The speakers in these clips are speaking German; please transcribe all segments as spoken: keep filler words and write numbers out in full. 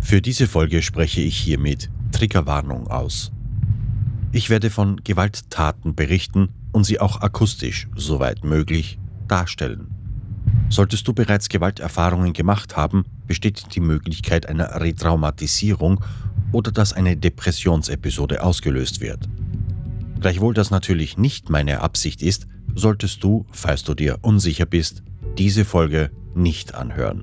Für diese Folge spreche ich hiermit Triggerwarnung aus. Ich werde von Gewalttaten berichten und sie auch akustisch, soweit möglich, darstellen. Solltest du bereits Gewalterfahrungen gemacht haben, besteht die Möglichkeit einer Retraumatisierung oder dass eine Depressionsepisode ausgelöst wird. Gleichwohl das natürlich nicht meine Absicht ist, solltest du, falls du dir unsicher bist, diese Folge nicht anhören.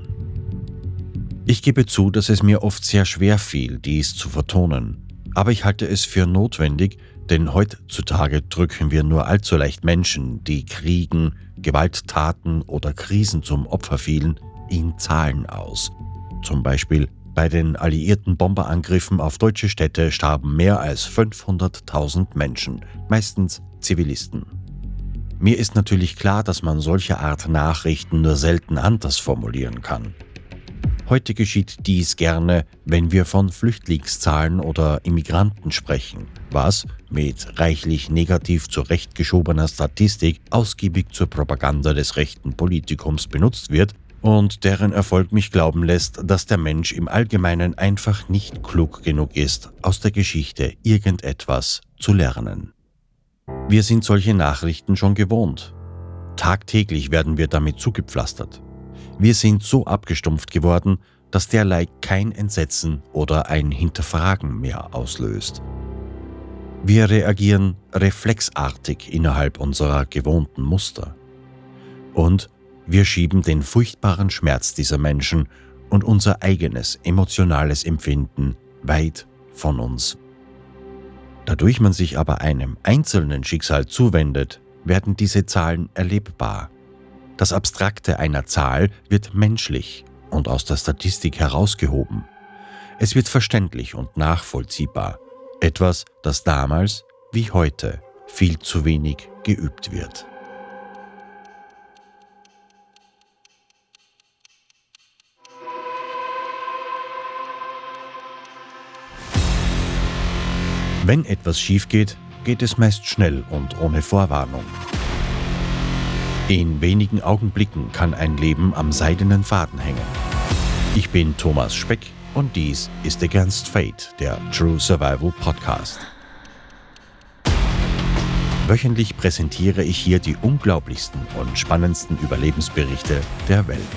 Ich gebe zu, dass es mir oft sehr schwer fiel, dies zu vertonen. Aber ich halte es für notwendig, denn heutzutage drücken wir nur allzu leicht Menschen, die Kriegen, Gewalttaten oder Krisen zum Opfer fielen, in Zahlen aus. Zum Beispiel bei den alliierten Bomberangriffen auf deutsche Städte starben mehr als fünfhunderttausend Menschen, meistens Zivilisten. Mir ist natürlich klar, dass man solche Art Nachrichten nur selten anders formulieren kann. Heute geschieht dies gerne, wenn wir von Flüchtlingszahlen oder Immigranten sprechen, was mit reichlich negativ zurechtgeschobener Statistik ausgiebig zur Propaganda des rechten Politikums benutzt wird und deren Erfolg mich glauben lässt, dass der Mensch im Allgemeinen einfach nicht klug genug ist, aus der Geschichte irgendetwas zu lernen. Wir sind solche Nachrichten schon gewohnt. Tagtäglich werden wir damit zugepflastert. Wir sind so abgestumpft geworden, dass derlei kein Entsetzen oder ein Hinterfragen mehr auslöst. Wir reagieren reflexartig innerhalb unserer gewohnten Muster. Und wir schieben den furchtbaren Schmerz dieser Menschen und unser eigenes emotionales Empfinden weit von uns. Dadurch man sich aber einem einzelnen Schicksal zuwendet, werden diese Zahlen erlebbar. Das Abstrakte einer Zahl wird menschlich und aus der Statistik herausgehoben. Es wird verständlich und nachvollziehbar, etwas, das damals wie heute viel zu wenig geübt wird. Wenn etwas schief geht, geht es meist schnell und ohne Vorwarnung. In wenigen Augenblicken kann ein Leben am seidenen Faden hängen. Ich bin Thomas Speck und dies ist Against Fate, der True Survival Podcast. Wöchentlich präsentiere ich hier die unglaublichsten und spannendsten Überlebensberichte der Welt.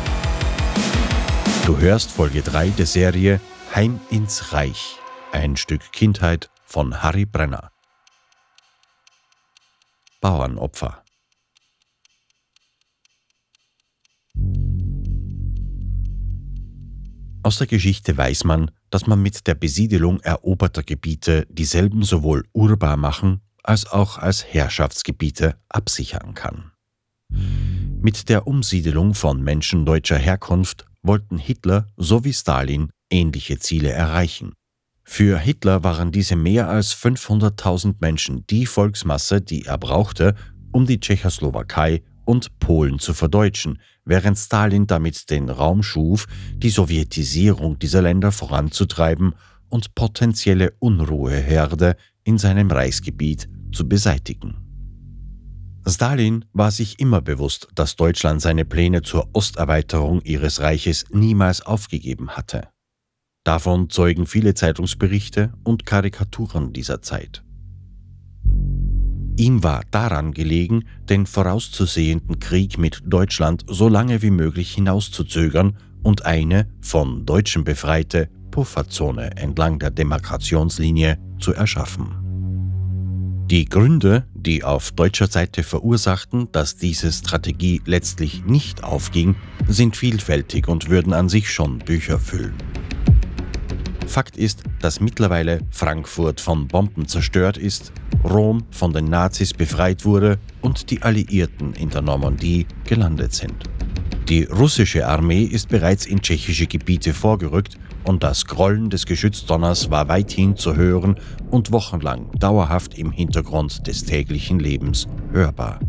Du hörst Folge drei der Serie Heim ins Reich, ein Stück Kindheit von Harry Brenner. Bauernopfer. Aus der Geschichte weiß man, dass man mit der Besiedelung eroberter Gebiete dieselben sowohl urbar machen als auch als Herrschaftsgebiete absichern kann. Mit der Umsiedelung von Menschen deutscher Herkunft wollten Hitler sowie Stalin ähnliche Ziele erreichen. Für Hitler waren diese mehr als fünfhunderttausend Menschen die Volksmasse, die er brauchte, um die Tschechoslowakei und Polen zu verdeutschen, während Stalin damit den Raum schuf, die Sowjetisierung dieser Länder voranzutreiben und potenzielle Unruheherde in seinem Reichsgebiet zu beseitigen. Stalin war sich immer bewusst, dass Deutschland seine Pläne zur Osterweiterung ihres Reiches niemals aufgegeben hatte. Davon zeugen viele Zeitungsberichte und Karikaturen dieser Zeit. Ihm war daran gelegen, den vorauszusehenden Krieg mit Deutschland so lange wie möglich hinauszuzögern und eine von Deutschen befreite Pufferzone entlang der Demarkationslinie zu erschaffen. Die Gründe, die auf deutscher Seite verursachten, dass diese Strategie letztlich nicht aufging, sind vielfältig und würden an sich schon Bücher füllen. Fakt ist, dass mittlerweile Frankfurt von Bomben zerstört ist, Rom von den Nazis befreit wurde und die Alliierten in der Normandie gelandet sind. Die russische Armee ist bereits in tschechische Gebiete vorgerückt und das Grollen des Geschützdonners war weithin zu hören und wochenlang dauerhaft im Hintergrund des täglichen Lebens hörbar.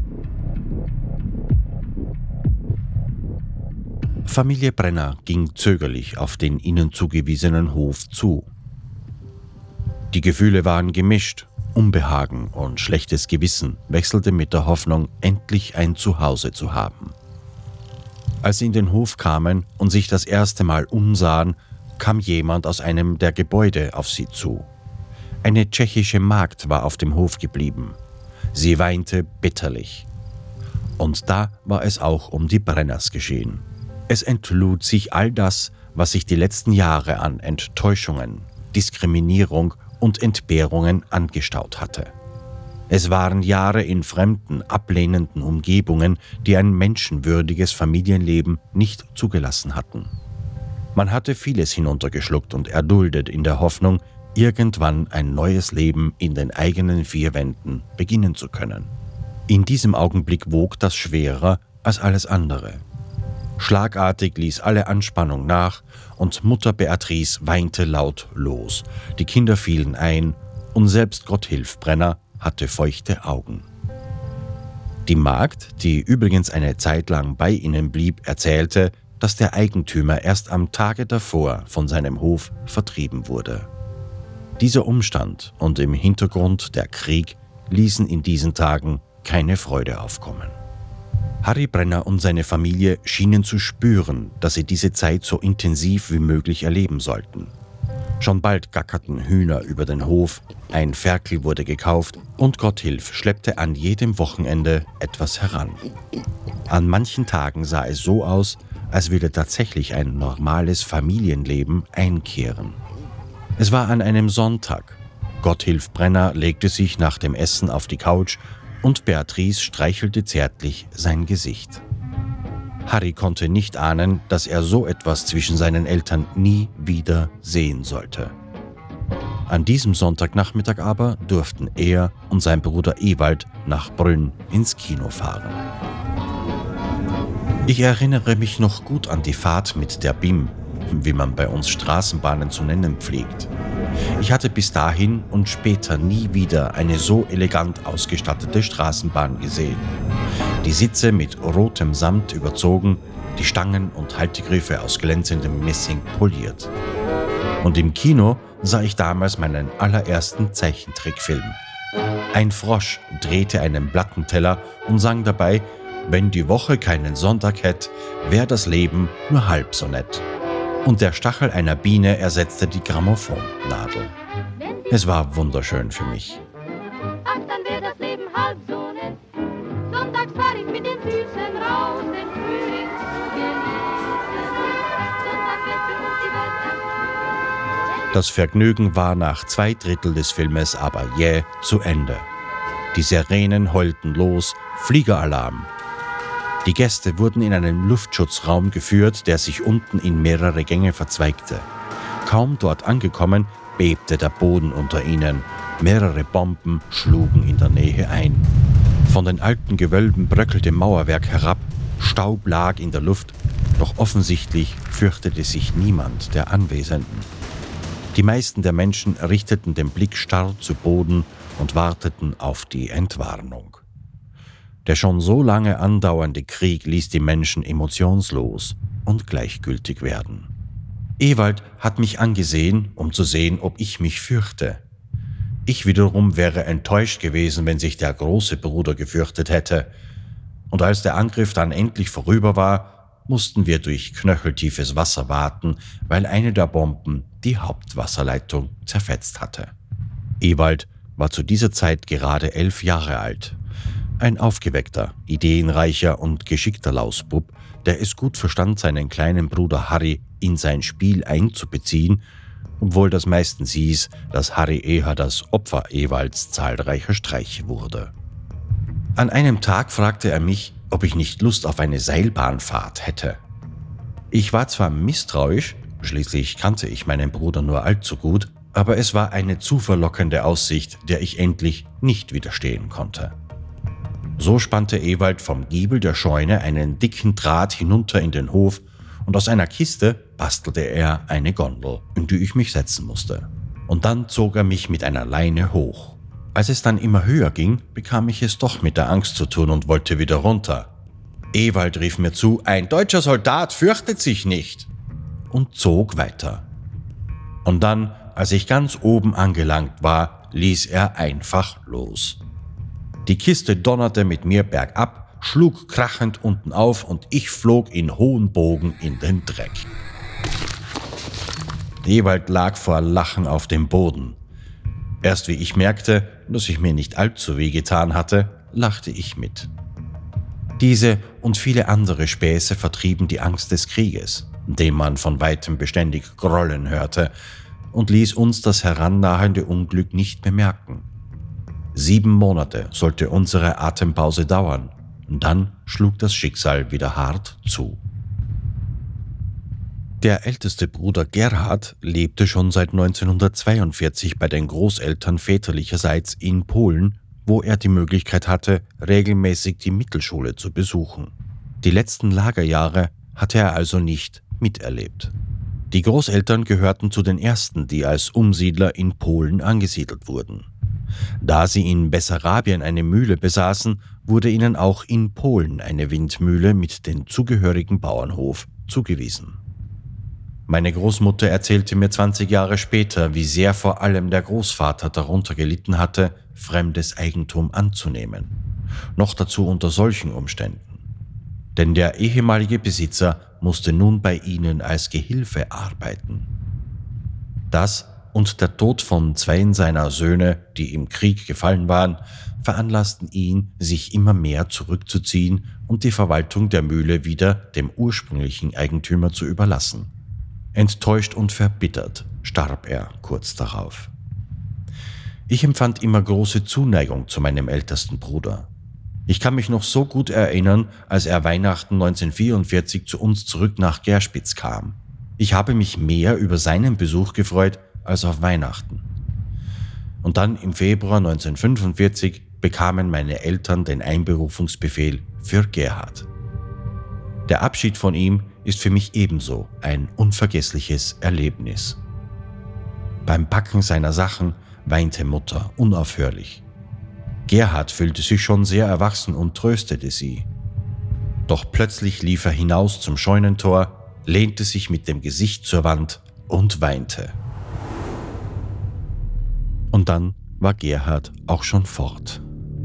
Familie Brenner ging zögerlich auf den ihnen zugewiesenen Hof zu. Die Gefühle waren gemischt, Unbehagen und schlechtes Gewissen wechselte mit der Hoffnung, endlich ein Zuhause zu haben. Als sie in den Hof kamen und sich das erste Mal umsahen, kam jemand aus einem der Gebäude auf sie zu. Eine tschechische Magd war auf dem Hof geblieben. Sie weinte bitterlich. Und da war es auch um die Brenners geschehen. Es entlud sich all das, was sich die letzten Jahre an Enttäuschungen, Diskriminierung und Entbehrungen angestaut hatte. Es waren Jahre in fremden, ablehnenden Umgebungen, die ein menschenwürdiges Familienleben nicht zugelassen hatten. Man hatte vieles hinuntergeschluckt und erduldet in der Hoffnung, irgendwann ein neues Leben in den eigenen vier Wänden beginnen zu können. In diesem Augenblick wog das schwerer als alles andere. Schlagartig ließ alle Anspannung nach und Mutter Beatrice weinte laut los. Die Kinder fielen ein und selbst Gotthilf Brenner hatte feuchte Augen. Die Magd, die übrigens eine Zeit lang bei ihnen blieb, erzählte, dass der Eigentümer erst am Tage davor von seinem Hof vertrieben wurde. Dieser Umstand und im Hintergrund der Krieg ließen in diesen Tagen keine Freude aufkommen. Harry Brenner und seine Familie schienen zu spüren, dass sie diese Zeit so intensiv wie möglich erleben sollten. Schon bald gackerten Hühner über den Hof, ein Ferkel wurde gekauft und Gotthilf schleppte an jedem Wochenende etwas heran. An manchen Tagen sah es so aus, als würde tatsächlich ein normales Familienleben einkehren. Es war an einem Sonntag. Gotthilf Brenner legte sich nach dem Essen auf die Couch und Beatrice streichelte zärtlich sein Gesicht. Harry konnte nicht ahnen, dass er so etwas zwischen seinen Eltern nie wieder sehen sollte. An diesem Sonntagnachmittag aber durften er und sein Bruder Ewald nach Brünn ins Kino fahren. Ich erinnere mich noch gut an die Fahrt mit der B I M, wie man bei uns Straßenbahnen zu nennen pflegt. Ich hatte bis dahin und später nie wieder eine so elegant ausgestattete Straßenbahn gesehen. Die Sitze mit rotem Samt überzogen, die Stangen und Haltegriffe aus glänzendem Messing poliert. Und im Kino sah ich damals meinen allerersten Zeichentrickfilm. Ein Frosch drehte einen Plattenteller und sang dabei: Wenn die Woche keinen Sonntag hätt, wär das Leben nur halb so nett. Und der Stachel einer Biene ersetzte die Grammophonnadel. Es war wunderschön für mich. Ach, dann wär das Leben halb so nett. Sonntags fahr ich mit den Füßen raus, den Frühling zu genießen. Sonntag wird für uns die Welt erfüllt. Das Vergnügen war nach zwei Drittel des Filmes aber jäh zu Ende. Die Sirenen heulten los, Fliegeralarm. Die Gäste wurden in einen Luftschutzraum geführt, der sich unten in mehrere Gänge verzweigte. Kaum dort angekommen, bebte der Boden unter ihnen. Mehrere Bomben schlugen in der Nähe ein. Von den alten Gewölben bröckelte Mauerwerk herab, Staub lag in der Luft, doch offensichtlich fürchtete sich niemand der Anwesenden. Die meisten der Menschen richteten den Blick starr zu Boden und warteten auf die Entwarnung. Der schon so lange andauernde Krieg ließ die Menschen emotionslos und gleichgültig werden. Ewald hat mich angesehen, um zu sehen, ob ich mich fürchte. Ich wiederum wäre enttäuscht gewesen, wenn sich der große Bruder gefürchtet hätte. Und als der Angriff dann endlich vorüber war, mussten wir durch knöcheltiefes Wasser waten, weil eine der Bomben die Hauptwasserleitung zerfetzt hatte. Ewald war zu dieser Zeit gerade elf Jahre alt. Ein aufgeweckter, ideenreicher und geschickter Lausbub, der es gut verstand, seinen kleinen Bruder Harry in sein Spiel einzubeziehen, obwohl das meistens hieß, dass Harry eher das Opfer Ewalds zahlreicher Streiche wurde. An einem Tag fragte er mich, ob ich nicht Lust auf eine Seilbahnfahrt hätte. Ich war zwar misstrauisch, schließlich kannte ich meinen Bruder nur allzu gut, aber es war eine zu verlockende Aussicht, der ich endlich nicht widerstehen konnte. So spannte Ewald vom Giebel der Scheune einen dicken Draht hinunter in den Hof und aus einer Kiste bastelte er eine Gondel, in die ich mich setzen musste. Und dann zog er mich mit einer Leine hoch. Als es dann immer höher ging, bekam ich es doch mit der Angst zu tun und wollte wieder runter. Ewald rief mir zu: Ein deutscher Soldat fürchtet sich nicht, und zog weiter. Und dann, als ich ganz oben angelangt war, ließ er einfach los. Die Kiste donnerte mit mir bergab, schlug krachend unten auf und ich flog in hohen Bogen in den Dreck. Ewald lag vor Lachen auf dem Boden. Erst wie ich merkte, dass ich mir nicht allzu weh getan hatte, lachte ich mit. Diese und viele andere Späße vertrieben die Angst des Krieges, den man von weitem beständig grollen hörte, und ließ uns das herannahende Unglück nicht bemerken. Sieben Monate sollte unsere Atempause dauern, und dann schlug das Schicksal wieder hart zu. Der älteste Bruder Gerhard lebte schon seit neunzehnhundertzweiundvierzig bei den Großeltern väterlicherseits in Polen, wo er die Möglichkeit hatte, regelmäßig die Mittelschule zu besuchen. Die letzten Lagerjahre hatte er also nicht miterlebt. Die Großeltern gehörten zu den ersten, die als Umsiedler in Polen angesiedelt wurden. Da sie in Bessarabien eine Mühle besaßen, wurde ihnen auch in Polen eine Windmühle mit dem zugehörigen Bauernhof zugewiesen. Meine Großmutter erzählte mir zwanzig Jahre später, wie sehr vor allem der Großvater darunter gelitten hatte, fremdes Eigentum anzunehmen. Noch dazu unter solchen Umständen. Denn der ehemalige Besitzer musste nun bei ihnen als Gehilfe arbeiten. Das und der Tod von zweien seiner Söhne, die im Krieg gefallen waren, veranlassten ihn, sich immer mehr zurückzuziehen und die Verwaltung der Mühle wieder dem ursprünglichen Eigentümer zu überlassen. Enttäuscht und verbittert starb er kurz darauf. Ich empfand immer große Zuneigung zu meinem ältesten Bruder. Ich kann mich noch so gut erinnern, als er Weihnachten neunzehnhundertvierundvierzig zu uns zurück nach Gerspitz kam. Ich habe mich mehr über seinen Besuch gefreut als auf Weihnachten. Und dann im Februar neunzehnhundertfünfundvierzig bekamen meine Eltern den Einberufungsbefehl für Gerhard. Der Abschied von ihm ist für mich ebenso ein unvergessliches Erlebnis. Beim Packen seiner Sachen weinte Mutter unaufhörlich. Gerhard fühlte sich schon sehr erwachsen und tröstete sie. Doch plötzlich lief er hinaus zum Scheunentor, lehnte sich mit dem Gesicht zur Wand und weinte. Und dann war Gerhard auch schon fort.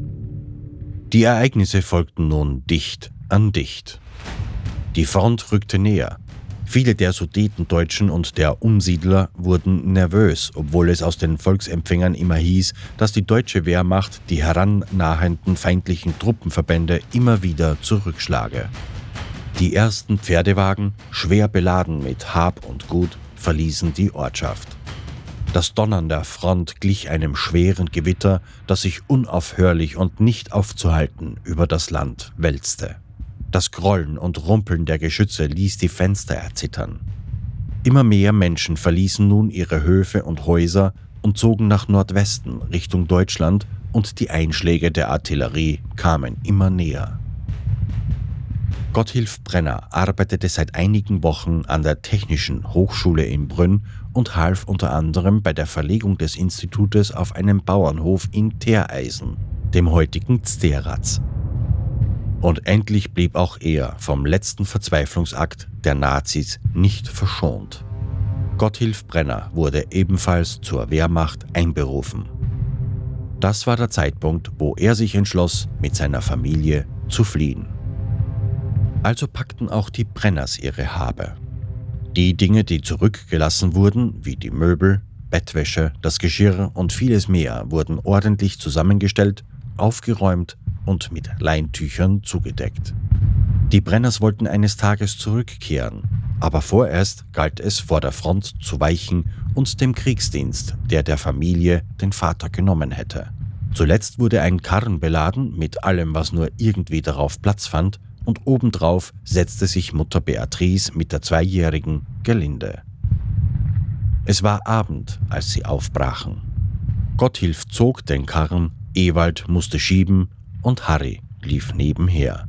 Die Ereignisse folgten nun dicht an dicht. Die Front rückte näher. Viele der Sudetendeutschen und der Umsiedler wurden nervös, obwohl es aus den Volksempfängern immer hieß, dass die deutsche Wehrmacht die herannahenden feindlichen Truppenverbände immer wieder zurückschlage. Die ersten Pferdewagen, schwer beladen mit Hab und Gut, verließen die Ortschaft. Das Donnern der Front glich einem schweren Gewitter, das sich unaufhörlich und nicht aufzuhalten über das Land wälzte. Das Grollen und Rumpeln der Geschütze ließ die Fenster erzittern. Immer mehr Menschen verließen nun ihre Höfe und Häuser und zogen nach Nordwesten Richtung Deutschland, und die Einschläge der Artillerie kamen immer näher. Gotthilf Brenner arbeitete seit einigen Wochen an der Technischen Hochschule in Brünn und half unter anderem bei der Verlegung des Institutes auf einem Bauernhof in Tereisen, dem heutigen Zderatz. Und endlich blieb auch er vom letzten Verzweiflungsakt der Nazis nicht verschont. Gotthilf Brenner wurde ebenfalls zur Wehrmacht einberufen. Das war der Zeitpunkt, wo er sich entschloss, mit seiner Familie zu fliehen. Also packten auch die Brenners ihre Habe. Die Dinge, die zurückgelassen wurden, wie die Möbel, Bettwäsche, das Geschirr und vieles mehr, wurden ordentlich zusammengestellt, aufgeräumt und mit Leintüchern zugedeckt. Die Brenners wollten eines Tages zurückkehren, aber vorerst galt es, vor der Front zu weichen und dem Kriegsdienst, der der Familie den Vater genommen hätte. Zuletzt wurde ein Karren beladen mit allem, was nur irgendwie darauf Platz fand, und obendrauf setzte sich Mutter Beatrice mit der zweijährigen Gelinde. Es war Abend, als sie aufbrachen. Gotthilf zog den Karren, Ewald musste schieben und Harry lief nebenher.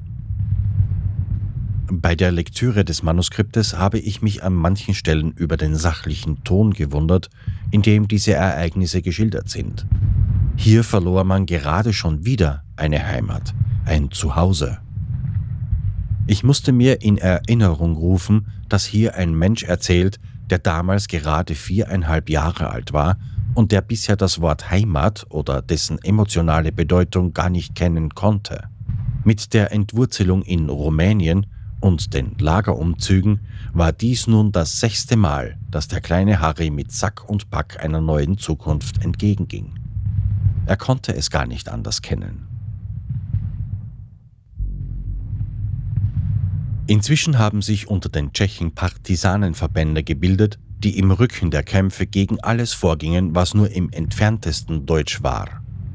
Bei der Lektüre des Manuskriptes habe ich mich an manchen Stellen über den sachlichen Ton gewundert, in dem diese Ereignisse geschildert sind. Hier verlor man gerade schon wieder eine Heimat, ein Zuhause. Ich musste mir in Erinnerung rufen, dass hier ein Mensch erzählt, der damals gerade viereinhalb Jahre alt war und der bisher das Wort Heimat oder dessen emotionale Bedeutung gar nicht kennen konnte. Mit der Entwurzelung in Rumänien und den Lagerumzügen war dies nun das sechste Mal, dass der kleine Harry mit Sack und Pack einer neuen Zukunft entgegenging. Er konnte es gar nicht anders kennen. Inzwischen haben sich unter den Tschechen Partisanenverbände gebildet, die im Rücken der Kämpfe gegen alles vorgingen, was nur im entferntesten deutsch war.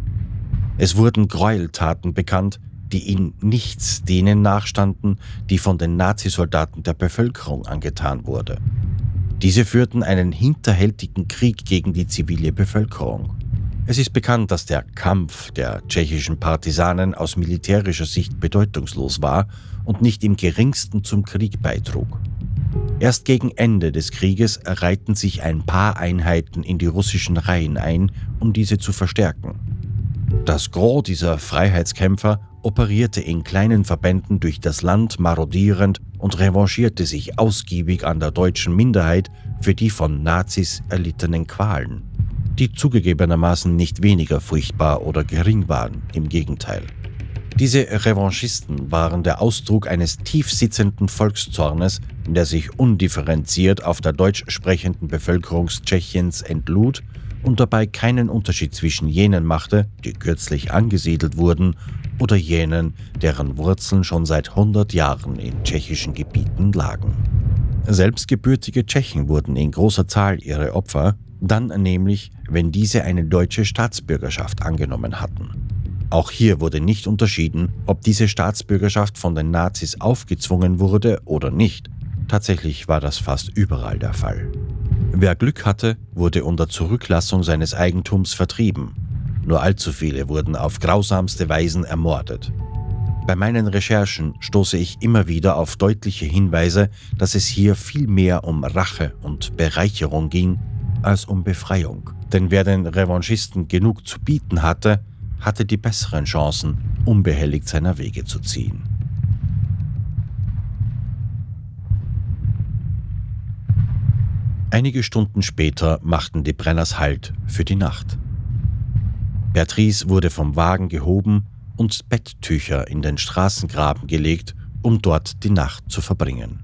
Es wurden Gräueltaten bekannt, die in nichts denen nachstanden, die von den Nazisoldaten der Bevölkerung angetan wurde. Diese führten einen hinterhältigen Krieg gegen die zivile Bevölkerung. Es ist bekannt, dass der Kampf der tschechischen Partisanen aus militärischer Sicht bedeutungslos war und nicht im geringsten zum Krieg beitrug. Erst gegen Ende des Krieges reihten sich ein paar Einheiten in die russischen Reihen ein, um diese zu verstärken. Das Gros dieser Freiheitskämpfer operierte in kleinen Verbänden durch das Land marodierend und revanchierte sich ausgiebig an der deutschen Minderheit für die von Nazis erlittenen Qualen, die zugegebenermaßen nicht weniger furchtbar oder gering waren, im Gegenteil. Diese Revanchisten waren der Ausdruck eines tiefsitzenden Volkszornes, der sich undifferenziert auf der deutsch sprechenden Bevölkerung Tschechiens entlud und dabei keinen Unterschied zwischen jenen machte, die kürzlich angesiedelt wurden, oder jenen, deren Wurzeln schon seit hundert Jahren in tschechischen Gebieten lagen. Selbst gebürtige Tschechen wurden in großer Zahl ihre Opfer, dann nämlich, wenn diese eine deutsche Staatsbürgerschaft angenommen hatten. Auch hier wurde nicht unterschieden, ob diese Staatsbürgerschaft von den Nazis aufgezwungen wurde oder nicht. Tatsächlich war das fast überall der Fall. Wer Glück hatte, wurde unter Zurücklassung seines Eigentums vertrieben. Nur allzu viele wurden auf grausamste Weisen ermordet. Bei meinen Recherchen stoße ich immer wieder auf deutliche Hinweise, dass es hier viel mehr um Rache und Bereicherung ging, als um Befreiung. Denn wer den Revanchisten genug zu bieten hatte, hatte die besseren Chancen, unbehelligt seiner Wege zu ziehen. Einige Stunden später machten die Brenners Halt für die Nacht. Beatrice wurde vom Wagen gehoben und Betttücher in den Straßengraben gelegt, um dort die Nacht zu verbringen.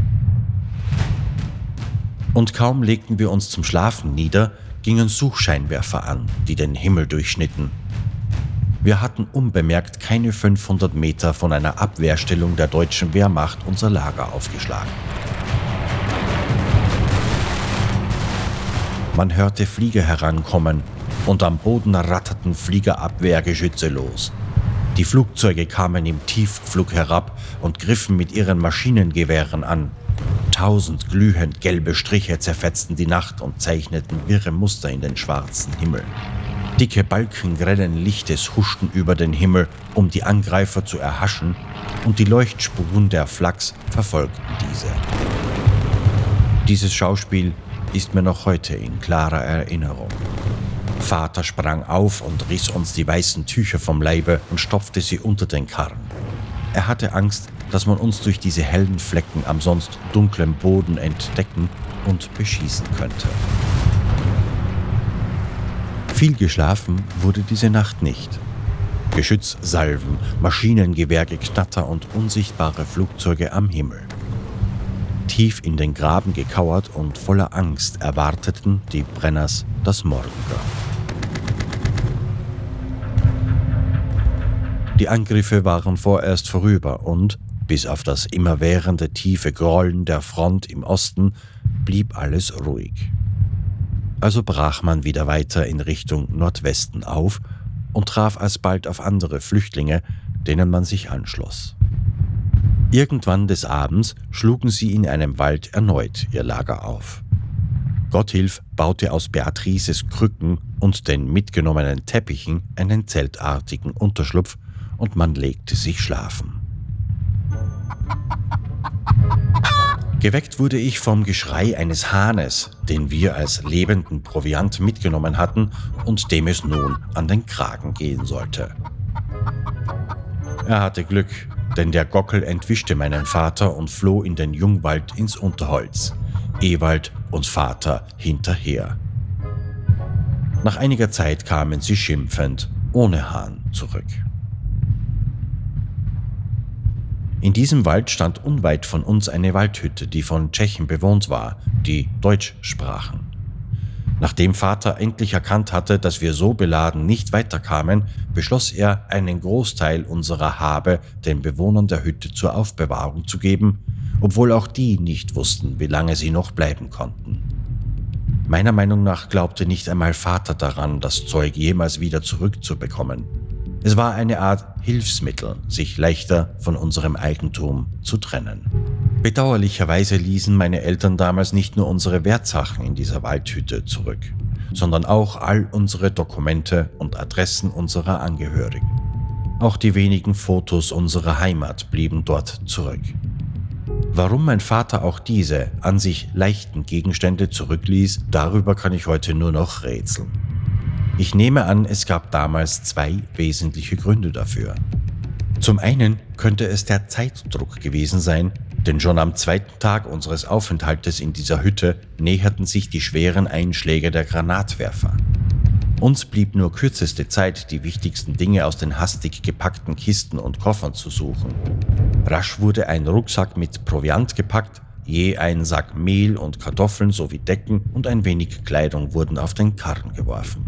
Und kaum legten wir uns zum Schlafen nieder, gingen Suchscheinwerfer an, die den Himmel durchschnitten. Wir hatten unbemerkt keine fünfhundert Meter von einer Abwehrstellung der deutschen Wehrmacht unser Lager aufgeschlagen. Man hörte Flieger herankommen und am Boden ratterten Fliegerabwehrgeschütze los. Die Flugzeuge kamen im Tiefflug herab und griffen mit ihren Maschinengewehren an. Tausend glühend gelbe Striche zerfetzten die Nacht und zeichneten wirre Muster in den schwarzen Himmel. Dicke Balken grellen Lichtes huschten über den Himmel, um die Angreifer zu erhaschen, und die Leuchtspuren der Flaks verfolgten diese. Dieses Schauspiel ist mir noch heute in klarer Erinnerung. Vater sprang auf und riss uns die weißen Tücher vom Leibe und stopfte sie unter den Karren. Er hatte Angst, dass man uns durch diese hellen Flecken am sonst dunklen Boden entdecken und beschießen könnte. Viel geschlafen wurde diese Nacht nicht. Geschützsalven, Maschinengewehrgeknatter und unsichtbare Flugzeuge am Himmel. Tief in den Graben gekauert und voller Angst erwarteten die Brenners das Morgengrauen. Die Angriffe waren vorerst vorüber und, bis auf das immerwährende tiefe Grollen der Front im Osten, blieb alles ruhig. Also brach man wieder weiter in Richtung Nordwesten auf und traf alsbald auf andere Flüchtlinge, denen man sich anschloss. Irgendwann des Abends schlugen sie in einem Wald erneut ihr Lager auf. Gotthilf baute aus Beatrices Krücken und den mitgenommenen Teppichen einen zeltartigen Unterschlupf und man legte sich schlafen. Geweckt wurde ich vom Geschrei eines Hahnes, den wir als lebenden Proviant mitgenommen hatten und dem es nun an den Kragen gehen sollte. Er hatte Glück, denn der Gockel entwischte meinen Vater und floh in den Jungwald ins Unterholz. Ewald und Vater hinterher. Nach einiger Zeit kamen sie schimpfend, ohne Hahn, zurück. In diesem Wald stand unweit von uns eine Waldhütte, die von Tschechen bewohnt war, die Deutsch sprachen. Nachdem Vater endlich erkannt hatte, dass wir so beladen nicht weiterkamen, beschloss er, einen Großteil unserer Habe den Bewohnern der Hütte zur Aufbewahrung zu geben, obwohl auch die nicht wussten, wie lange sie noch bleiben konnten. Meiner Meinung nach glaubte nicht einmal Vater daran, das Zeug jemals wieder zurückzubekommen. Es war eine Art Hilfsmittel, sich leichter von unserem Eigentum zu trennen. Bedauerlicherweise ließen meine Eltern damals nicht nur unsere Wertsachen in dieser Waldhütte zurück, sondern auch all unsere Dokumente und Adressen unserer Angehörigen. Auch die wenigen Fotos unserer Heimat blieben dort zurück. Warum mein Vater auch diese an sich leichten Gegenstände zurückließ, darüber kann ich heute nur noch rätseln. Ich nehme an, es gab damals zwei wesentliche Gründe dafür. Zum einen könnte es der Zeitdruck gewesen sein, denn schon am zweiten Tag unseres Aufenthaltes in dieser Hütte näherten sich die schweren Einschläge der Granatwerfer. Uns blieb nur kürzeste Zeit, die wichtigsten Dinge aus den hastig gepackten Kisten und Koffern zu suchen. Rasch wurde ein Rucksack mit Proviant gepackt, je ein Sack Mehl und Kartoffeln sowie Decken und ein wenig Kleidung wurden auf den Karren geworfen.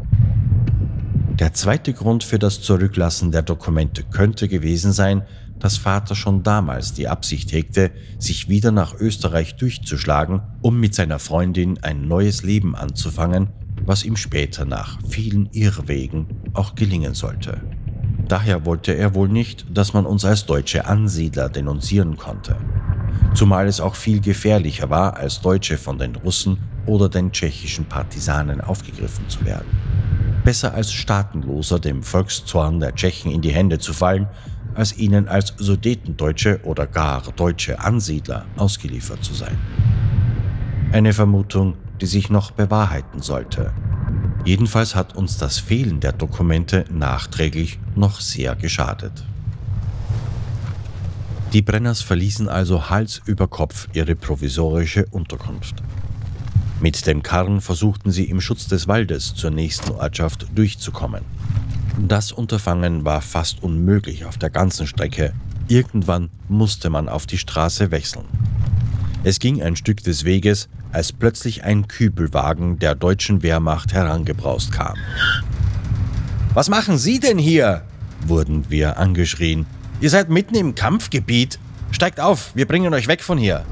Der zweite Grund für das Zurücklassen der Dokumente könnte gewesen sein, dass Vater schon damals die Absicht hegte, sich wieder nach Österreich durchzuschlagen, um mit seiner Freundin ein neues Leben anzufangen, was ihm später nach vielen Irrwegen auch gelingen sollte. Daher wollte er wohl nicht, dass man uns als deutsche Ansiedler denunzieren konnte. Zumal es auch viel gefährlicher war, als Deutsche von den Russen oder den tschechischen Partisanen aufgegriffen zu werden. Besser als Staatenloser dem Volkszorn der Tschechen in die Hände zu fallen, als ihnen als Sudetendeutsche oder gar deutsche Ansiedler ausgeliefert zu sein. Eine Vermutung, die sich noch bewahrheiten sollte. Jedenfalls hat uns das Fehlen der Dokumente nachträglich noch sehr geschadet. Die Brenners verließen also Hals über Kopf ihre provisorische Unterkunft. Mit dem Karren versuchten sie im Schutz des Waldes zur nächsten Ortschaft durchzukommen. Das Unterfangen war fast unmöglich auf der ganzen Strecke. Irgendwann musste man auf die Straße wechseln. Es ging ein Stück des Weges, als plötzlich ein Kübelwagen der deutschen Wehrmacht herangebraust kam. »Was machen Sie denn hier?« wurden wir angeschrien. »Ihr seid mitten im Kampfgebiet. Steigt auf, wir bringen euch weg von hier.«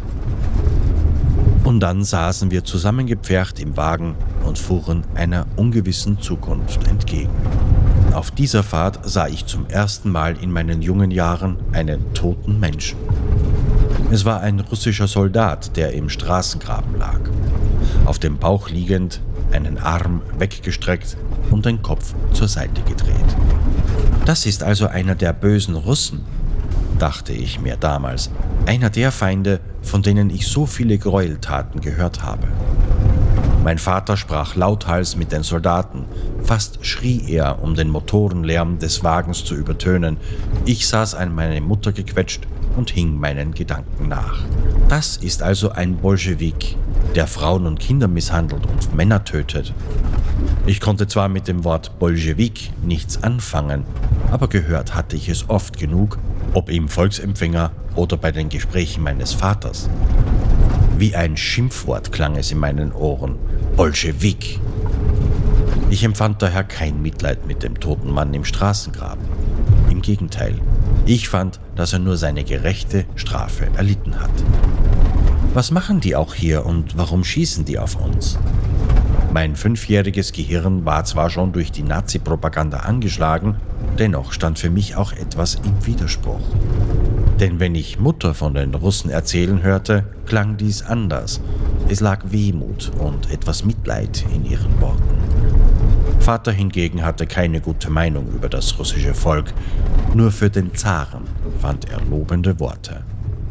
Und dann saßen wir zusammengepfercht im Wagen und fuhren einer ungewissen Zukunft entgegen. Auf dieser Fahrt sah ich zum ersten Mal in meinen jungen Jahren einen toten Menschen. Es war ein russischer Soldat, der im Straßengraben lag. Auf dem Bauch liegend, einen Arm weggestreckt und den Kopf zur Seite gedreht. Das ist also einer der bösen Russen, dachte ich mir damals. Einer der Feinde, von denen ich so viele Gräueltaten gehört habe. Mein Vater sprach lauthals mit den Soldaten. Fast schrie er, um den Motorenlärm des Wagens zu übertönen. Ich saß an meine Mutter gequetscht und hing meinen Gedanken nach. Das ist also ein Bolschewik, der Frauen und Kinder misshandelt und Männer tötet. Ich konnte zwar mit dem Wort Bolschewik nichts anfangen, aber gehört hatte ich es oft genug, ob im Volksempfänger oder bei den Gesprächen meines Vaters. Wie ein Schimpfwort klang es in meinen Ohren. Bolschewik. Ich empfand daher kein Mitleid mit dem toten Mann im Straßengraben. Im Gegenteil, ich fand, dass er nur seine gerechte Strafe erlitten hat. Was machen die auch hier und warum schießen die auf uns? Mein fünfjähriges Gehirn war zwar schon durch die Nazi-Propaganda angeschlagen, dennoch stand für mich auch etwas im Widerspruch. Denn wenn ich Mutter von den Russen erzählen hörte, klang dies anders. Es lag Wehmut und etwas Mitleid in ihren Worten. Vater hingegen hatte keine gute Meinung über das russische Volk. Nur für den Zaren fand er lobende Worte.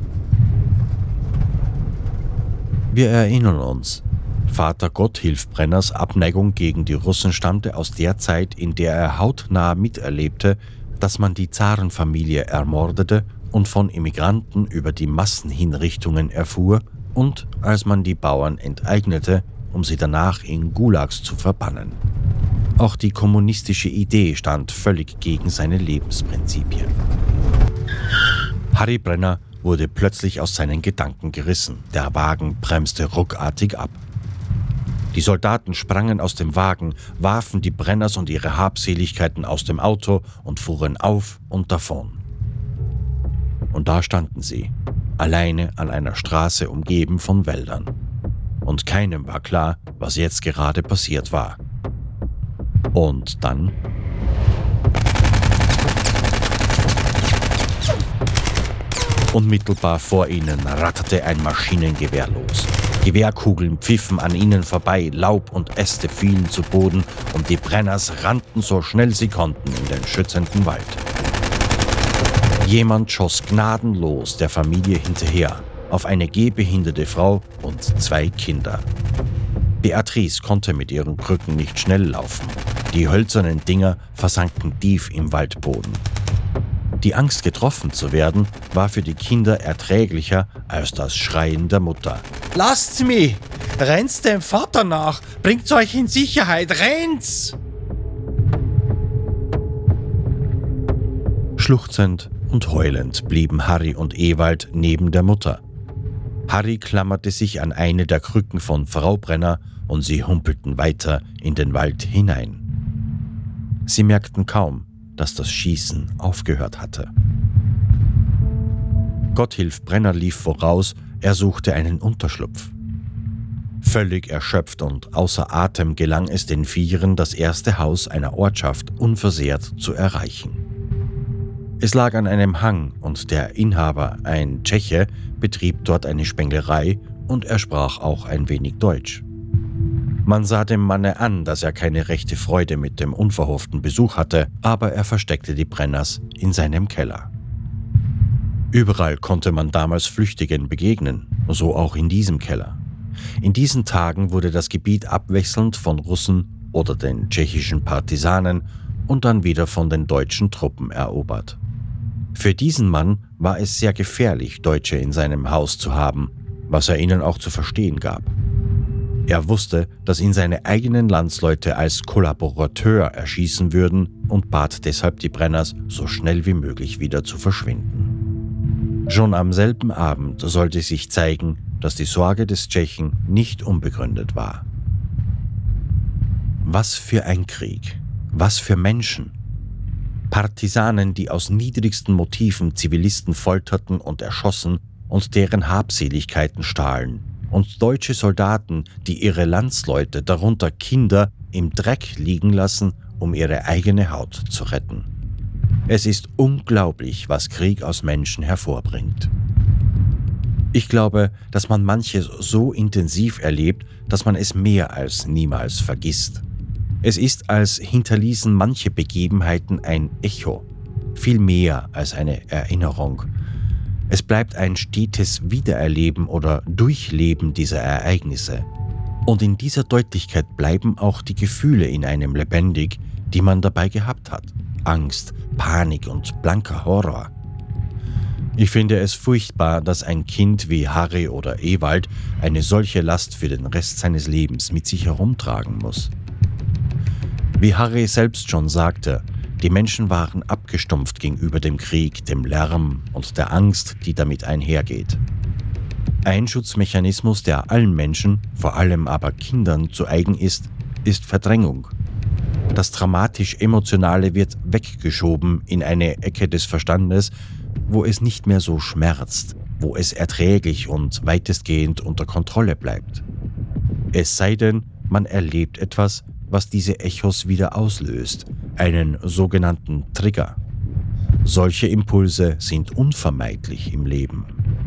Wir erinnern uns, Vater Gotthilf Brenners Abneigung gegen die Russen stammte aus der Zeit, in der er hautnah miterlebte, dass man die Zarenfamilie ermordete und von Immigranten über die Massenhinrichtungen erfuhr und als man die Bauern enteignete, um sie danach in Gulags zu verbannen. Auch die kommunistische Idee stand völlig gegen seine Lebensprinzipien. Harry Brenner wurde plötzlich aus seinen Gedanken gerissen. Der Wagen bremste ruckartig ab. Die Soldaten sprangen aus dem Wagen, warfen die Brenners und ihre Habseligkeiten aus dem Auto und fuhren auf und davon. Und da standen sie, alleine an einer Straße umgeben von Wäldern. Und keinem war klar, was jetzt gerade passiert war. Und dann... Unmittelbar vor ihnen ratterte ein Maschinengewehr los. Gewehrkugeln pfiffen an ihnen vorbei, Laub und Äste fielen zu Boden und die Brenners rannten so schnell sie konnten in den schützenden Wald. Jemand schoss gnadenlos der Familie hinterher, auf eine gehbehinderte Frau und zwei Kinder. Beatrice konnte mit ihren Krücken nicht schnell laufen. Die hölzernen Dinger versanken tief im Waldboden. Die Angst, getroffen zu werden, war für die Kinder erträglicher als das Schreien der Mutter. »Lasst mich! Rennt's dem Vater nach! Bringt's euch in Sicherheit! Rennt's!« Schluchzend und heulend blieben Harry und Ewald neben der Mutter. Harry klammerte sich an eine der Krücken von Frau Brenner und sie humpelten weiter in den Wald hinein. Sie merkten kaum, dass das Schießen aufgehört hatte. Gotthilf Brenner lief voraus, er suchte einen Unterschlupf. Völlig erschöpft und außer Atem gelang es den Vieren, das erste Haus einer Ortschaft unversehrt zu erreichen. Es lag an einem Hang und der Inhaber, ein Tscheche, betrieb dort eine Spenglerei und er sprach auch ein wenig Deutsch. Man sah dem Manne an, dass er keine rechte Freude mit dem unverhofften Besuch hatte, aber er versteckte die Brenners in seinem Keller. Überall konnte man damals Flüchtigen begegnen, so auch in diesem Keller. In diesen Tagen wurde das Gebiet abwechselnd von Russen oder den tschechischen Partisanen und dann wieder von den deutschen Truppen erobert. Für diesen Mann war es sehr gefährlich, Deutsche in seinem Haus zu haben, was er ihnen auch zu verstehen gab. Er wusste, dass ihn seine eigenen Landsleute als Kollaborateur erschießen würden und bat deshalb die Brenners, so schnell wie möglich wieder zu verschwinden. Schon am selben Abend sollte sich zeigen, dass die Sorge des Tschechen nicht unbegründet war. Was für ein Krieg, was für Menschen! Partisanen, die aus niedrigsten Motiven Zivilisten folterten und erschossen und deren Habseligkeiten stahlen. Und deutsche Soldaten, die ihre Landsleute, darunter Kinder, im Dreck liegen lassen, um ihre eigene Haut zu retten. Es ist unglaublich, was Krieg aus Menschen hervorbringt. Ich glaube, dass man manches so intensiv erlebt, dass man es mehr als niemals vergisst. Es ist, als hinterließen manche Begebenheiten ein Echo, viel mehr als eine Erinnerung. Es bleibt ein stetes Wiedererleben oder Durchleben dieser Ereignisse. Und in dieser Deutlichkeit bleiben auch die Gefühle in einem lebendig, die man dabei gehabt hat. Angst, Panik und blanker Horror. Ich finde es furchtbar, dass ein Kind wie Harry oder Ewald eine solche Last für den Rest seines Lebens mit sich herumtragen muss. Wie Harry selbst schon sagte, die Menschen waren abgestumpft gegenüber dem Krieg, dem Lärm und der Angst, die damit einhergeht. Ein Schutzmechanismus, der allen Menschen, vor allem aber Kindern, zu eigen ist, ist Verdrängung. Das dramatisch-Emotionale wird weggeschoben in eine Ecke des Verstandes, wo es nicht mehr so schmerzt, wo es erträglich und weitestgehend unter Kontrolle bleibt. Es sei denn, man erlebt etwas, was diese Echos wieder auslöst, einen sogenannten Trigger. Solche Impulse sind unvermeidlich im Leben.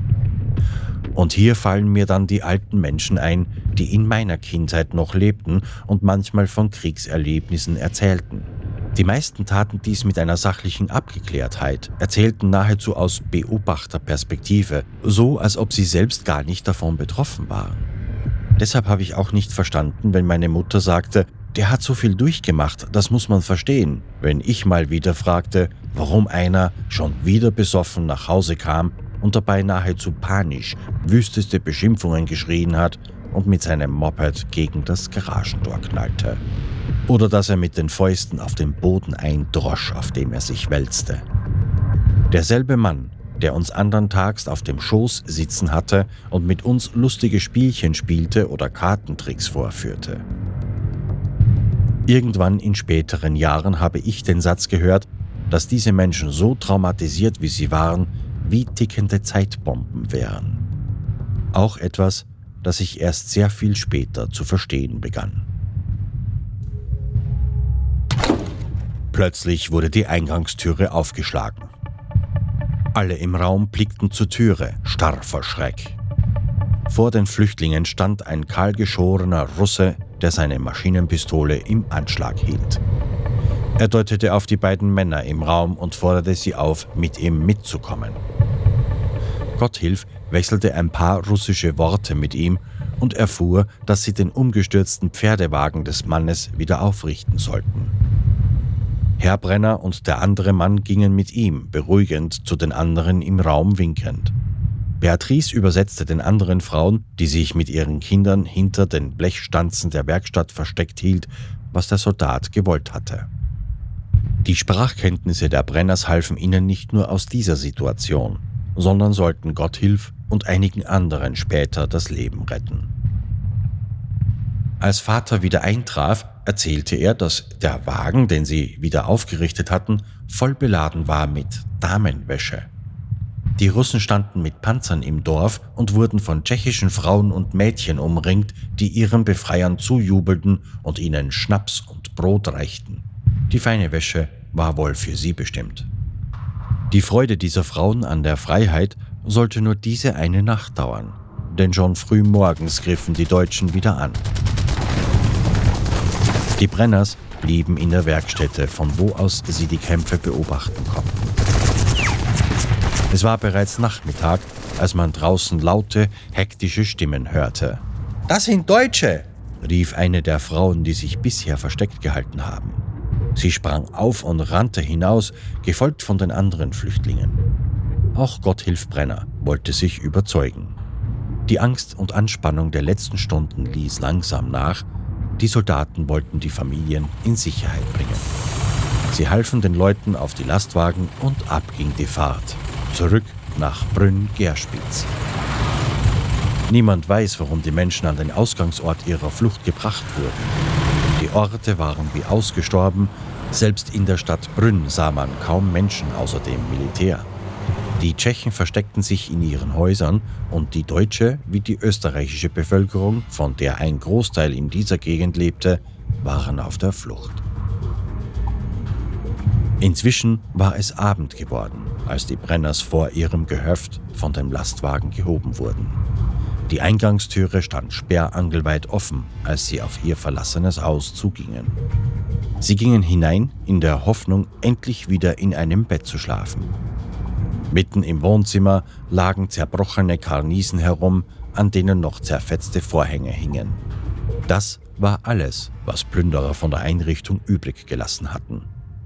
Und hier fallen mir dann die alten Menschen ein, die in meiner Kindheit noch lebten und manchmal von Kriegserlebnissen erzählten. Die meisten taten dies mit einer sachlichen Abgeklärtheit, erzählten nahezu aus Beobachterperspektive, so als ob sie selbst gar nicht davon betroffen waren. Deshalb habe ich auch nicht verstanden, wenn meine Mutter sagte, der hat so viel durchgemacht, das muss man verstehen. Wenn ich mal wieder fragte, warum einer schon wieder besoffen nach Hause kam und dabei nahezu panisch wüsteste Beschimpfungen geschrien hat und mit seinem Moped gegen das Garagentor knallte. Oder dass er mit den Fäusten auf den Boden eindrosch, auf dem er sich wälzte. Derselbe Mann, der uns andern Tags auf dem Schoß sitzen hatte und mit uns lustige Spielchen spielte oder Kartentricks vorführte. Irgendwann in späteren Jahren habe ich den Satz gehört, dass diese Menschen so traumatisiert wie sie waren, wie tickende Zeitbomben wären. Auch etwas, das ich erst sehr viel später zu verstehen begann. Plötzlich wurde die Eingangstüre aufgeschlagen. Alle im Raum blickten zur Türe, starr vor Schreck. Vor den Flüchtlingen stand ein kahlgeschorener Russe, der seine Maschinenpistole im Anschlag hielt. Er deutete auf die beiden Männer im Raum und forderte sie auf, mit ihm mitzukommen. Gotthilf wechselte ein paar russische Worte mit ihm und erfuhr, dass sie den umgestürzten Pferdewagen des Mannes wieder aufrichten sollten. Herr Brenner und der andere Mann gingen mit ihm, beruhigend zu den anderen im Raum winkend. Beatrice übersetzte den anderen Frauen, die sich mit ihren Kindern hinter den Blechstanzen der Werkstatt versteckt hielt, was der Soldat gewollt hatte. Die Sprachkenntnisse der Brenners halfen ihnen nicht nur aus dieser Situation, sondern sollten Gotthilf und einigen anderen später das Leben retten. Als Vater wieder eintraf, erzählte er, dass der Wagen, den sie wieder aufgerichtet hatten, voll beladen war mit Damenwäsche. Die Russen standen mit Panzern im Dorf und wurden von tschechischen Frauen und Mädchen umringt, die ihren Befreiern zujubelten und ihnen Schnaps und Brot reichten. Die feine Wäsche war wohl für sie bestimmt. Die Freude dieser Frauen an der Freiheit sollte nur diese eine Nacht dauern, denn schon früh morgens griffen die Deutschen wieder an. Die Brenners blieben in der Werkstätte, von wo aus sie die Kämpfe beobachten konnten. Es war bereits Nachmittag, als man draußen laute, hektische Stimmen hörte. »Das sind Deutsche!« rief eine der Frauen, die sich bisher versteckt gehalten haben. Sie sprang auf und rannte hinaus, gefolgt von den anderen Flüchtlingen. Auch Gotthilf Brenner wollte sich überzeugen. Die Angst und Anspannung der letzten Stunden ließ langsam nach. Die Soldaten wollten die Familien in Sicherheit bringen. Sie halfen den Leuten auf die Lastwagen und ab ging die Fahrt. Zurück nach Brünn-Gerspitz. Niemand weiß, warum die Menschen an den Ausgangsort ihrer Flucht gebracht wurden. Die Orte waren wie ausgestorben. Selbst in der Stadt Brünn sah man kaum Menschen außer dem Militär. Die Tschechen versteckten sich in ihren Häusern und die deutsche wie die österreichische Bevölkerung, von der ein Großteil in dieser Gegend lebte, waren auf der Flucht. Inzwischen war es Abend geworden, als die Brenners vor ihrem Gehöft von dem Lastwagen gehoben wurden. Die Eingangstüre stand sperrangelweit offen, als sie auf ihr verlassenes Haus zugingen. Sie gingen hinein, in der Hoffnung, endlich wieder in einem Bett zu schlafen. Mitten im Wohnzimmer lagen zerbrochene Karniesen herum, an denen noch zerfetzte Vorhänge hingen. Das war alles, was Plünderer von der Einrichtung übrig gelassen hatten.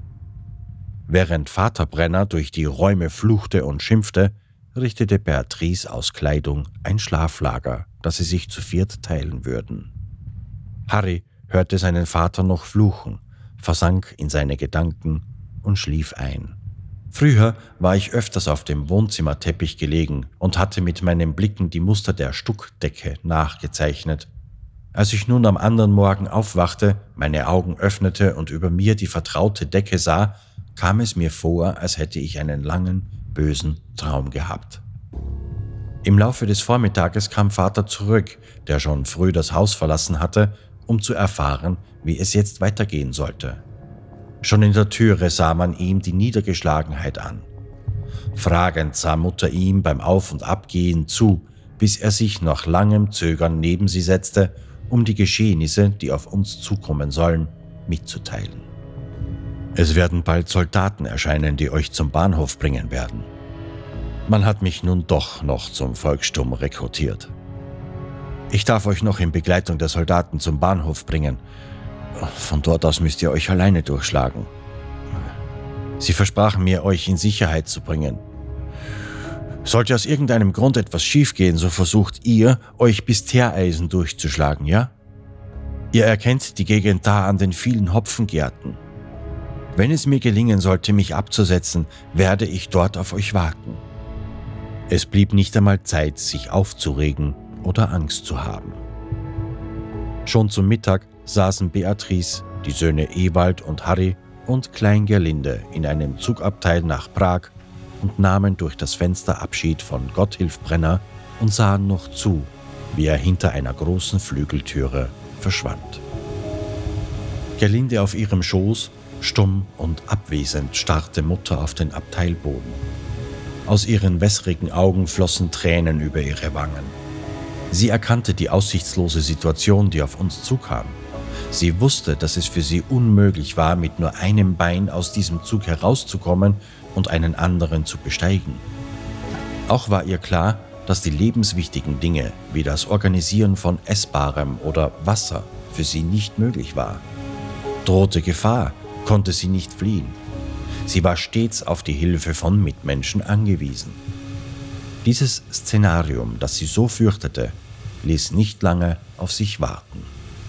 Während Vater Brenner durch die Räume fluchte und schimpfte, richtete Beatrice aus Kleidung ein Schlaflager, das sie sich zu viert teilen würden. Harry hörte seinen Vater noch fluchen, versank in seine Gedanken und schlief ein. Früher war ich öfters auf dem Wohnzimmerteppich gelegen und hatte mit meinen Blicken die Muster der Stuckdecke nachgezeichnet. Als ich nun am anderen Morgen aufwachte, meine Augen öffnete und über mir die vertraute Decke sah, kam es mir vor, als hätte ich einen langen, bösen Traum gehabt. Im Laufe des Vormittages kam Vater zurück, der schon früh das Haus verlassen hatte, um zu erfahren, wie es jetzt weitergehen sollte. Schon in der Türe sah man ihm die Niedergeschlagenheit an. Fragend sah Mutter ihm beim Auf- und Abgehen zu, bis er sich nach langem Zögern neben sie setzte, um die Geschehnisse, die auf uns zukommen sollen, mitzuteilen. Es werden bald Soldaten erscheinen, die euch zum Bahnhof bringen werden. Man hat mich nun doch noch zum Volkssturm rekrutiert. Ich darf euch noch in Begleitung der Soldaten zum Bahnhof bringen. Von dort aus müsst ihr euch alleine durchschlagen. Sie versprachen mir, euch in Sicherheit zu bringen. Sollte aus irgendeinem Grund etwas schiefgehen, so versucht ihr, euch bis Teereisen durchzuschlagen, ja? Ihr erkennt die Gegend da an den vielen Hopfengärten. Wenn es mir gelingen sollte, mich abzusetzen, werde ich dort auf euch warten. Es blieb nicht einmal Zeit, sich aufzuregen oder Angst zu haben. Schon zum Mittag saßen Beatrice, die Söhne Ewald und Harry und Klein Gerlinde in einem Zugabteil nach Prag und nahmen durch das Fenster Abschied von Gotthilf Brenner und sahen noch zu, wie er hinter einer großen Flügeltüre verschwand. Gerlinde auf ihrem Schoß, stumm und abwesend, starrte Mutter auf den Abteilboden. Aus ihren wässrigen Augen flossen Tränen über ihre Wangen. Sie erkannte die aussichtslose Situation, die auf uns zukam. Sie wusste, dass es für sie unmöglich war, mit nur einem Bein aus diesem Zug herauszukommen und einen anderen zu besteigen. Auch war ihr klar, dass die lebenswichtigen Dinge wie das Organisieren von Essbarem oder Wasser für sie nicht möglich war. Drohte Gefahr, konnte sie nicht fliehen. Sie war stets auf die Hilfe von Mitmenschen angewiesen. Dieses Szenarium, das sie so fürchtete, ließ nicht lange auf sich warten.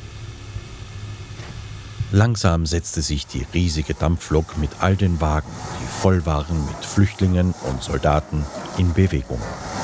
Langsam setzte sich die riesige Dampflok mit all den Wagen, die voll waren mit Flüchtlingen und Soldaten, in Bewegung.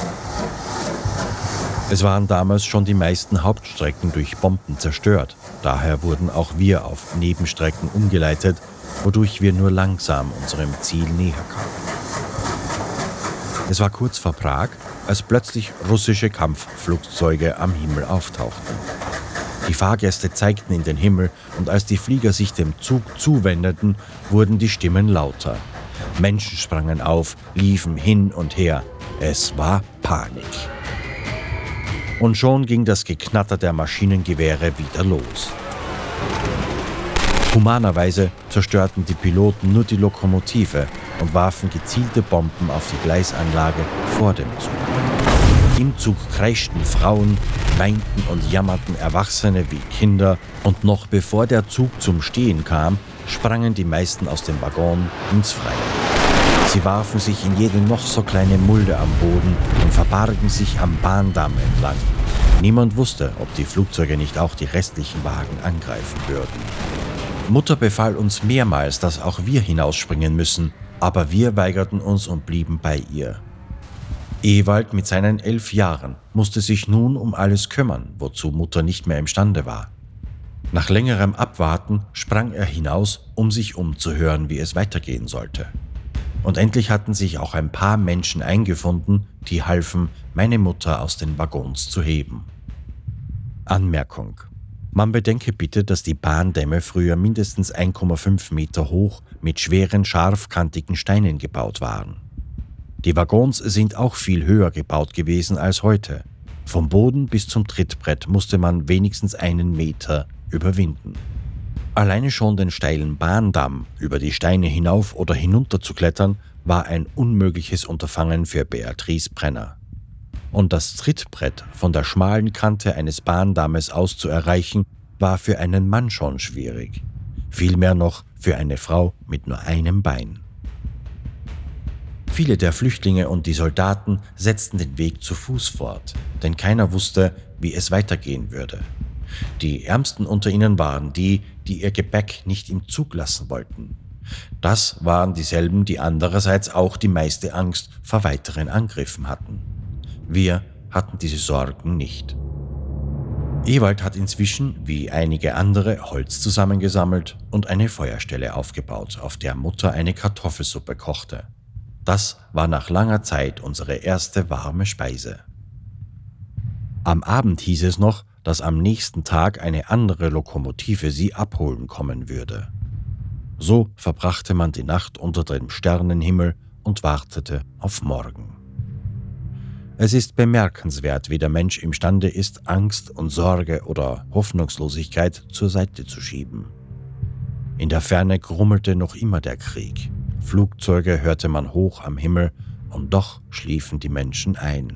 Es waren damals schon die meisten Hauptstrecken durch Bomben zerstört. Daher wurden auch wir auf Nebenstrecken umgeleitet, wodurch wir nur langsam unserem Ziel näher kamen. Es war kurz vor Prag, als plötzlich russische Kampfflugzeuge am Himmel auftauchten. Die Fahrgäste zeigten in den Himmel und als die Flieger sich dem Zug zuwendeten, wurden die Stimmen lauter. Menschen sprangen auf, liefen hin und her. Es war Panik. Und schon ging das Geknatter der Maschinengewehre wieder los. Humanerweise zerstörten die Piloten nur die Lokomotive und warfen gezielte Bomben auf die Gleisanlage vor dem Zug. Im Zug kreischten Frauen, weinten und jammerten Erwachsene wie Kinder und noch bevor der Zug zum Stehen kam, sprangen die meisten aus dem Waggon ins Freie. Sie warfen sich in jede noch so kleine Mulde am Boden und verbargen sich am Bahndamm entlang. Niemand wusste, ob die Flugzeuge nicht auch die restlichen Wagen angreifen würden. Mutter befahl uns mehrmals, dass auch wir hinausspringen müssen, aber wir weigerten uns und blieben bei ihr. Ewald mit seinen elf Jahren musste sich nun um alles kümmern, wozu Mutter nicht mehr imstande war. Nach längerem Abwarten sprang er hinaus, um sich umzuhören, wie es weitergehen sollte. Und endlich hatten sich auch ein paar Menschen eingefunden, die halfen, meine Mutter aus den Waggons zu heben. Anmerkung: Man bedenke bitte, dass die Bahndämme früher mindestens eins Komma fünf Meter hoch mit schweren, scharfkantigen Steinen gebaut waren. Die Waggons sind auch viel höher gebaut gewesen als heute. Vom Boden bis zum Trittbrett musste man wenigstens einen Meter überwinden. Alleine schon den steilen Bahndamm über die Steine hinauf oder hinunter zu klettern, war ein unmögliches Unterfangen für Beatrice Brenner. Und das Trittbrett von der schmalen Kante eines Bahndammes aus zu erreichen, war für einen Mann schon schwierig. Vielmehr noch für eine Frau mit nur einem Bein. Viele der Flüchtlinge und die Soldaten setzten den Weg zu Fuß fort, denn keiner wusste, wie es weitergehen würde. Die Ärmsten unter ihnen waren die, die ihr Gepäck nicht im Zug lassen wollten. Das waren dieselben, die andererseits auch die meiste Angst vor weiteren Angriffen hatten. Wir hatten diese Sorgen nicht. Ewald hat inzwischen, wie einige andere, Holz zusammengesammelt und eine Feuerstelle aufgebaut, auf der Mutter eine Kartoffelsuppe kochte. Das war nach langer Zeit unsere erste warme Speise. Am Abend hieß es noch, dass am nächsten Tag eine andere Lokomotive sie abholen kommen würde. So verbrachte man die Nacht unter dem Sternenhimmel und wartete auf morgen. Es ist bemerkenswert, wie der Mensch imstande ist, Angst und Sorge oder Hoffnungslosigkeit zur Seite zu schieben. In der Ferne grummelte noch immer der Krieg. Flugzeuge hörte man hoch am Himmel und doch schliefen die Menschen ein.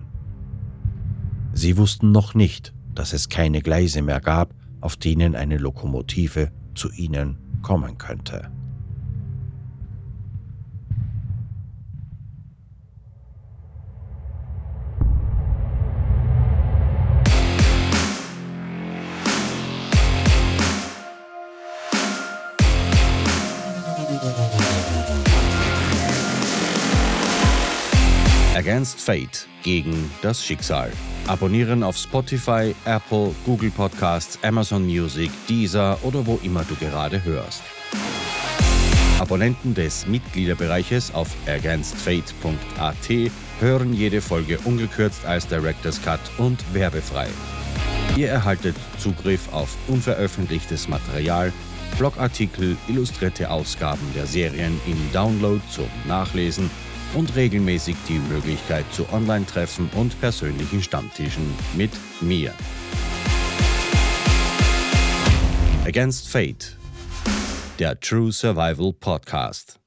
Sie wussten noch nicht, dass es keine Gleise mehr gab, auf denen eine Lokomotive zu ihnen kommen könnte. Against Fate, gegen das Schicksal. Abonnieren auf Spotify, Apple, Google Podcasts, Amazon Music, Deezer oder wo immer du gerade hörst. Abonnenten des Mitgliederbereiches auf against fate punkt a t hören jede Folge ungekürzt als Director's Cut und werbefrei. Ihr erhaltet Zugriff auf unveröffentlichtes Material, Blogartikel, illustrierte Ausgaben der Serien im Download zum Nachlesen und regelmäßig die Möglichkeit zu Online-Treffen und persönlichen Stammtischen mit mir. Against Fate, der True Survival Podcast.